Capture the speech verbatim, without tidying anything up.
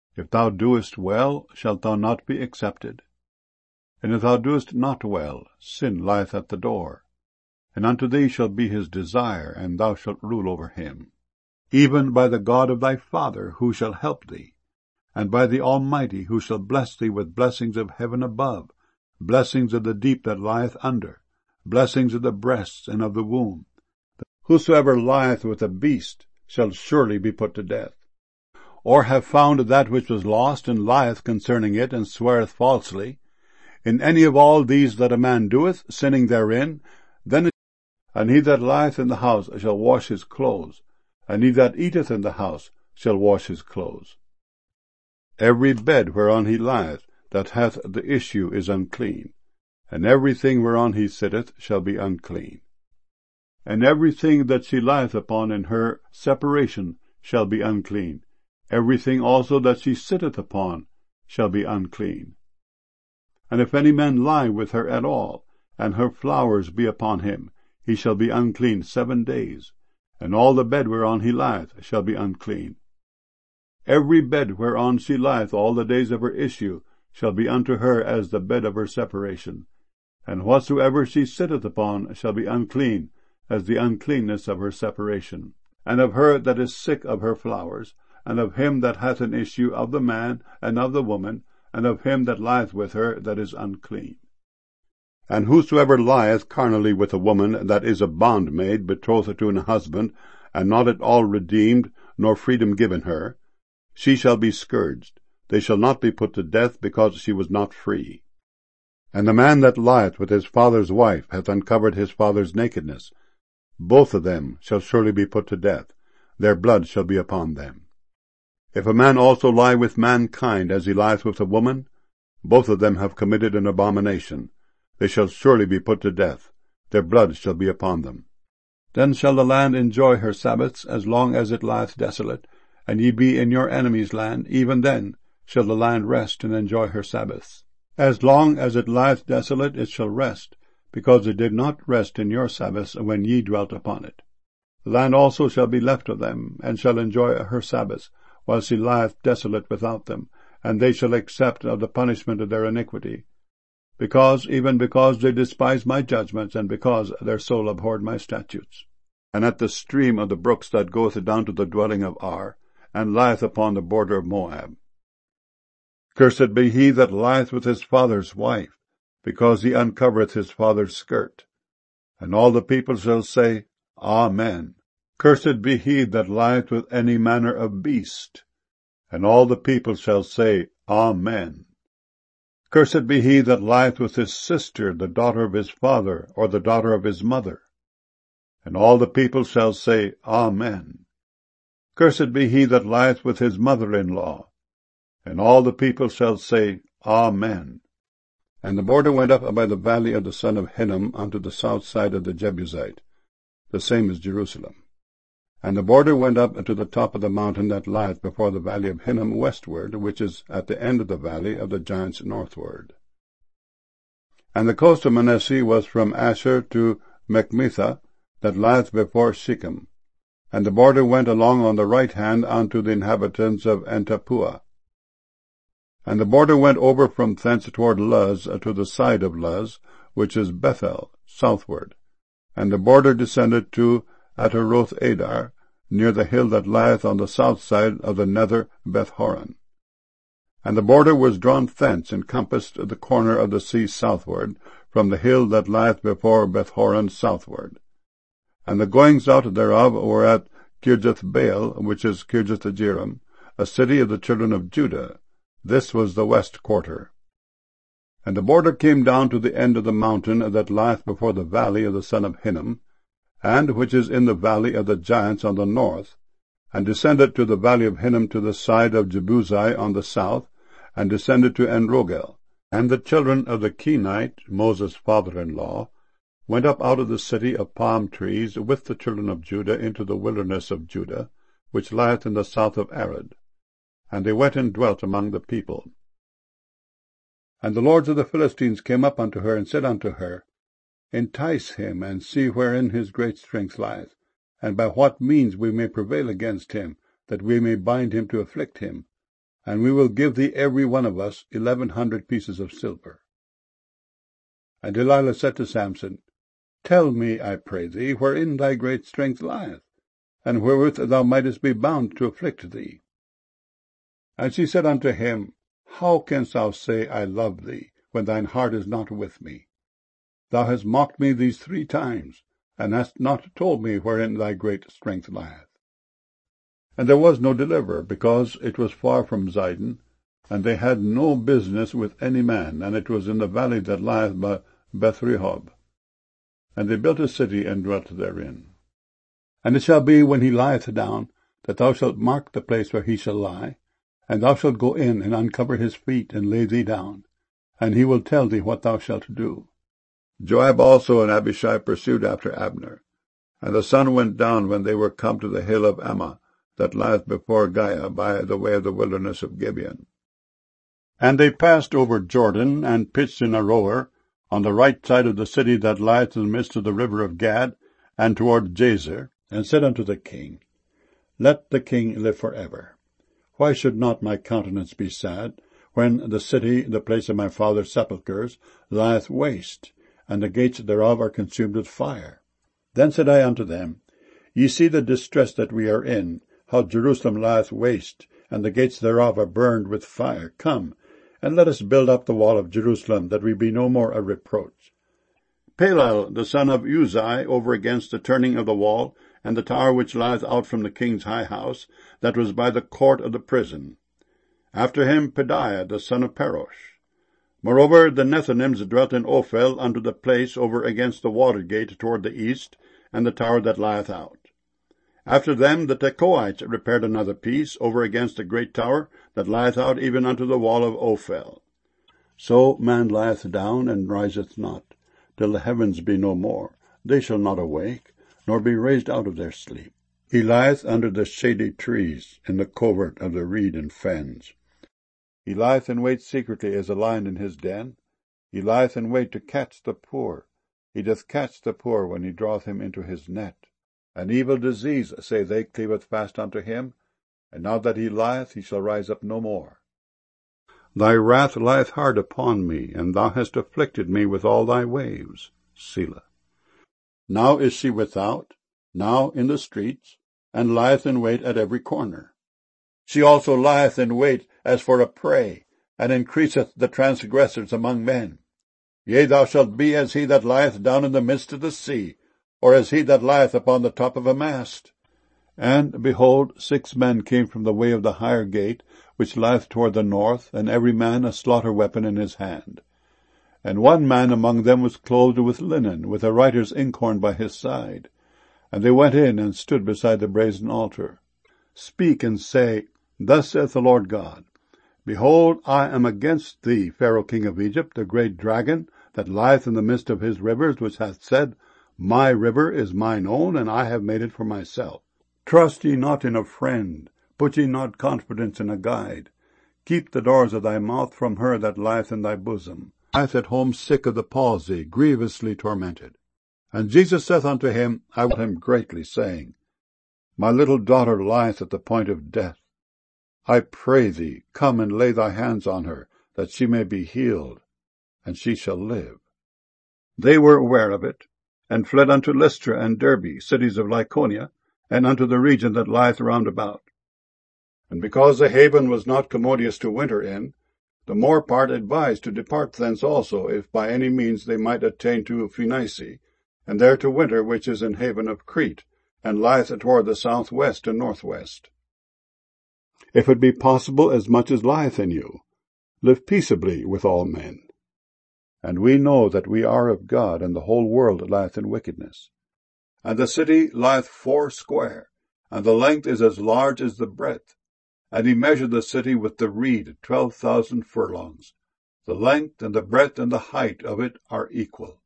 If thou doest well, shalt thou not be accepted? And if thou doest not well, sin lieth at the door, and unto thee shall be his desire, and thou shalt rule over him. Even by the God of thy father, who shall help thee, and by the Almighty, who shall bless thee with blessings of heaven above, blessings of the deep that lieth under, blessings of the breasts and of the womb. Whosoever lieth with a beast shall surely be put to death. Or have found that which was lost, and lieth concerning it, and sweareth falsely, in any of all these that a man doeth, sinning therein, then it, and he that lieth in the house shall wash his clothes, and he that eateth in the house shall wash his clothes. Every bed whereon he lieth, that hath the issue, is unclean, and everything whereon he sitteth shall be unclean. And everything that she lieth upon in her separation shall be unclean. Everything also that she sitteth upon shall be unclean. And if any man lie with her at all, and her flowers be upon him, he shall be unclean seven days, and all the bed whereon he lieth shall be unclean. Every bed whereon she lieth all the days of her issue shall be unto her as the bed of her separation, and whatsoever she sitteth upon shall be unclean as the uncleanness of her separation. And of her that is sick of her flowers, and of him that hath an issue, of the man and of the woman, and of him that lieth with her that is unclean. And whosoever lieth carnally with a woman that is a bondmaid betrothed to an husband, and not at all redeemed, nor freedom given her, she shall be scourged. They shall not be put to death, because she was not free. And the man that lieth with his father's wife hath uncovered his father's nakedness. Both of them shall surely be put to death. Their blood shall be upon them. If a man also lie with mankind as he lieth with a woman, both of them have committed an abomination. They shall surely be put to death. Their blood shall be upon them. Then shall the land enjoy her Sabbaths as long as it lieth desolate, and ye be in your enemy's land. Even then shall the land rest and enjoy her Sabbaths. As long as it lieth desolate it shall rest, because it did not rest in your Sabbaths when ye dwelt upon it. The land also shall be left of them, and shall enjoy her Sabbaths, while she lieth desolate without them, and they shall accept of the punishment of their iniquity, because, even because they despise my judgments, and because their soul abhorred my statutes. And at the stream of the brooks that goeth down to the dwelling of Ar, and lieth upon the border of Moab. Cursed be he that lieth with his father's wife, because he uncovereth his father's skirt. And all the people shall say, Amen. Cursed be he that lieth with any manner of beast. And all the people shall say, Amen. Cursed be he that lieth with his sister, the daughter of his father, or the daughter of his mother. And all the people shall say, Amen. Cursed be he that lieth with his mother-in-law. And all the people shall say, Amen. And the border went up by the valley of the son of Hinnom unto the south side of the Jebusite, the same as Jerusalem. And the border went up unto the top of the mountain that lieth before the valley of Hinnom westward, which is at the end of the valley of the giants northward. And the coast of Manasseh was from Asher to Machmethah, that lieth before Shechem. And the border went along on the right hand unto the inhabitants of Antapua. And the border went over from thence toward Luz to the side of Luz, which is Bethel, southward. And the border descended to Ataroth Adar, near the hill that lieth on the south side of the nether Bethhoron. And the border was drawn thence, and compassed the corner of the sea southward, from the hill that lieth before Bethhoron southward. And the goings out thereof were at Kirjath-baal, which is Kirjath-jearim, a city of the children of Judah. This was the west quarter. And the border came down to the end of the mountain that lieth before the valley of the son of Hinnom, and which is in the valley of the giants on the north, and descended to the valley of Hinnom to the side of Jebusai on the south, and descended to Enrogel. And the children of the Kenite, Moses' father-in-law, went up out of the city of palm trees with the children of Judah into the wilderness of Judah, which lieth in the south of Arad. And they went and dwelt among the people. And the lords of the Philistines came up unto her, and said unto her, Entice him, and see wherein his great strength lieth, and by what means we may prevail against him, that we may bind him to afflict him. and we will give thee every one of us eleven hundred pieces of silver. And Delilah said to Samson, Tell me, I pray thee, wherein thy great strength lieth, and wherewith thou mightest be bound to afflict thee. And she said unto him, How canst thou say, I love thee, when thine heart is not with me? Thou hast mocked me these three times, and hast not told me wherein thy great strength lieth. And there was no deliverer, because it was far from Zidon, and they had no business with any man, and it was in the valley that lieth by Beth-rehob. And they built a city, and dwelt therein. And it shall be, when he lieth down, that thou shalt mark the place where he shall lie, and thou shalt go in, and uncover his feet, and lay thee down, and he will tell thee what thou shalt do. Joab also and Abishai pursued after Abner. And the sun went down when they were come to the hill of Ammah, that lieth before Giah, by the way of the wilderness of Gibeon. And they passed over Jordan, and pitched in Aroer, on the right side of the city that lieth in the midst of the river of Gad, and toward Jazer, and said unto the king, Let the king live for ever. Why should not my countenance be sad, when the city, the place of my father's sepulchres, lieth waste, and the gates thereof are consumed with fire? Then said I unto them, Ye see the distress that we are in, how Jerusalem lieth waste, and the gates thereof are burned with fire. Come, and let us build up the wall of Jerusalem, that we be no more a reproach. Palal, the son of Uzai, over against the turning of the wall, and the tower which lieth out from the king's high house, that was by the court of the prison. After him Pedaiah, the son of Parosh. Moreover, the Nethinims dwelt in Ophel unto the place over against the water gate toward the east, and the tower that lieth out. After them the Tekoites repaired another piece over against the great tower that lieth out even unto the wall of Ophel. So man lieth down and riseth not, till the heavens be no more. They shall not awake, nor be raised out of their sleep. He lieth under the shady trees, in the covert of the reed and fens. He lieth in wait secretly as a lion in his den. He lieth in wait to catch the poor. He doth catch the poor when he draweth him into his net. An evil disease, say they, cleaveth fast unto him, and now that he lieth, he shall rise up no more. Thy wrath lieth hard upon me, and thou hast afflicted me with all thy waves. Selah. Now is she without, now in the streets, and lieth in wait at every corner. She also lieth in wait as for a prey, and increaseth the transgressors among men. Yea, thou shalt be as he that lieth down in the midst of the sea, or as he that lieth upon the top of a mast. And, behold, six men came from the way of the higher gate, which lieth toward the north, and every man a slaughter weapon in his hand. And one man among them was clothed with linen, with a writer's inkhorn by his side. And they went in and stood beside the brazen altar. Speak and say, Thus saith the Lord God, Behold, I am against thee, Pharaoh king of Egypt, the great dragon, that lieth in the midst of his rivers, which hath said, My river is mine own, and I have made it for myself. Trust ye not in a friend, put ye not confidence in a guide. Keep the doors of thy mouth from her that lieth in thy bosom, lieth at home sick of the palsy, grievously tormented. And Jesus saith unto him, I will him greatly, saying, My little daughter lieth at the point of death. I pray thee, come and lay thy hands on her, that she may be healed, and she shall live. They were aware of it, and fled unto Lystra and Derbe, cities of Lycaonia, and unto the region that lieth round about. And because the haven was not commodious to winter in, the more part advised to depart thence also, if by any means they might attain to Phoenice, and there to winter, which is an haven of Crete, and lieth toward the southwest and northwest. If it be possible, as much as lieth in you, live peaceably with all men. And we know that we are of God, and the whole world lieth in wickedness. And the city lieth four square, and the length is as large as the breadth. And he measured the city with the reed twelve thousand furlongs. The length and the breadth and the height of it are equal.